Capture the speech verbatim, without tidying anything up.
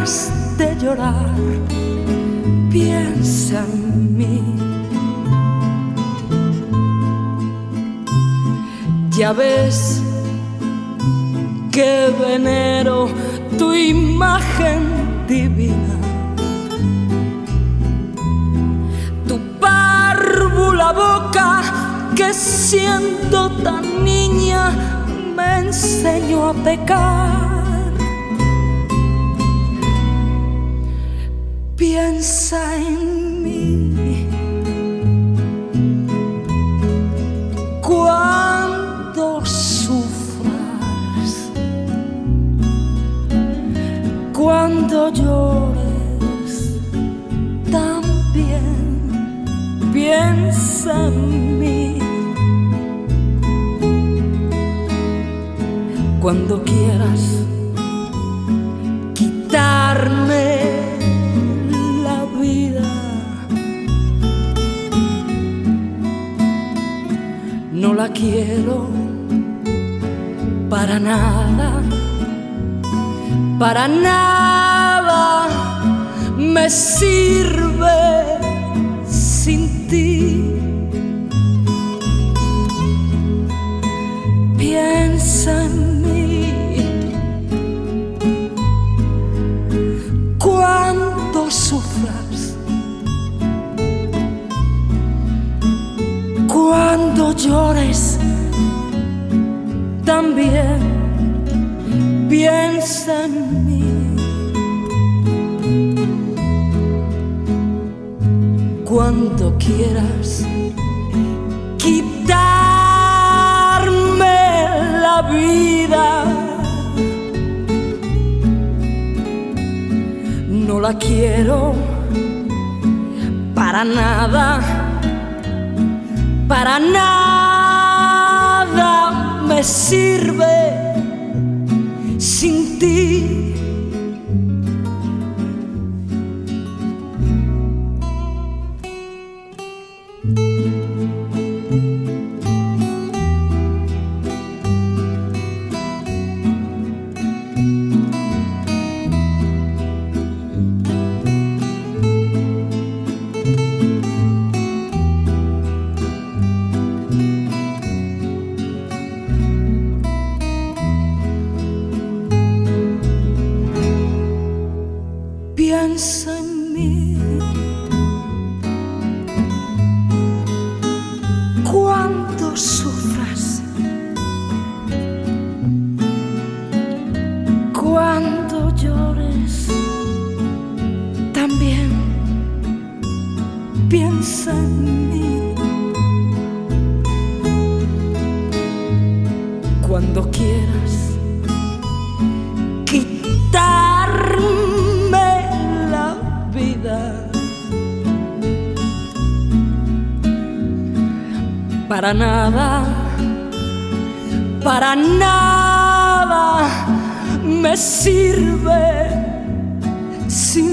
quieras de llorar, piensa en mí. Ya ves que venero tu imagen divina, tu párvula boca que siendo tan niña me enseñó a pecar. Piensa en mí cuando sufras, cuando llores también. Piensa en mí cuando quieras quitarme la vida. No la quiero para nada, para nada me sirve sin ti. Piensa en mí cuando sufras, cuando llores también. Piensa en mí cuando quieras quitarme la vida. No la quiero para nada, para nada me sirve sin ti. Piensa en mí cuando sufras, cuando llores también. Piensa en mí cuando quieras quitarme vida. Para nada, para nada me sirve sin